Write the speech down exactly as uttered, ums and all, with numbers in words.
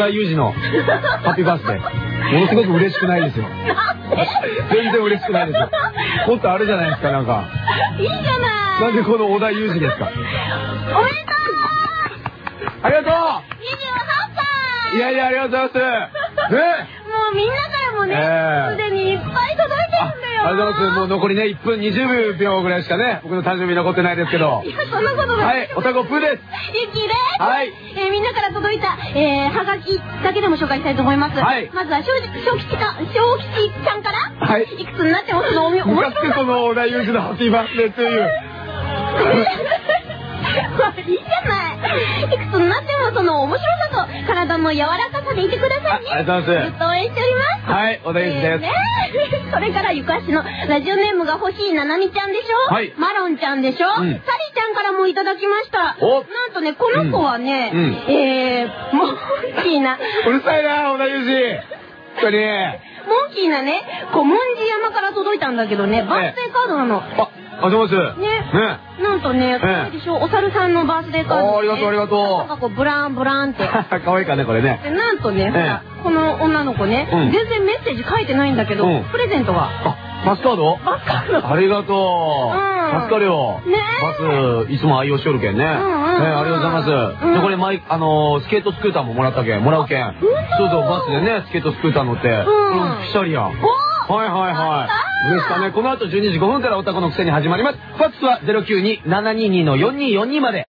田裕二のハッピーバースデー。ものすごく嬉しくないですよ。全然嬉しくないですよ。もっとあれじゃないですか、なんか。 いいじゃない。 なんでこの小田裕二ですか。 おめでとう。 ありがとう。 にじゅうはっさい。 いやいや、ありがとうございます。ね。 もうみんなからもね、すでにいっぱい届いてるんだよ。 ありがとうございます。もう残りね、いっぷんにじゅうびょうぐらいしかね、僕の誕生日残ってないですけど。 いや、そんなことない。 はい、おたこぷーです。 ゆきです。 はい。 えー、みんなから届いた、えー、はがきだけでも紹介したいと思います。 はい。 まずは、小吉か、小吉ちゃんから。 はい。 いくつになってもそのおみ、面白さ。 この小田裕二のハッピーバースデーという。 いいじゃない。いくつになってもその面白さと体の柔らかさでいてくださいね。 ありがとうございます。 ずっと応援しております。 はい、小田裕二です。 えーね、それからゆかしのラジオネームが欲しいななみちゃんでしょ。はい。マロンちゃんでしょ。うん、サリちゃんからもいただきました。お。なんとね、この子はね、うんうん、えー、モンキーな。 うるさいな、小田裕二。本当に。 モンキーなね、古文字山から届いたんだけどね、バースデーカードなの。 あ、ありがとうございます。 ね。ね。なんとね、かわいいでしょ。お猿さんのバースデーカード。 ありがとうありがとう。 なんかこう、ブランブランって。 かわいいかね、これね。 で、なんとね、この女の子ね、全然メッセージ書いてないんだけど、プレゼントが。 あ、バスカード？ バスカード。 ありがとう。助かるよ。ね。バス、いつも愛用しとるけんね。うんうん。ありがとうございます。で、これ、マイ、あの、スケートスクーターももらったけん、もらうけん。そうそう、バスでね、スケートスクーター乗って。うん。ピシャリやん。はいはいはい。ですかね。この後じゅうにじごふんからおたこのくせに始まります。ファックスはゼロきゅうに ななにに よんにーよんにーまで。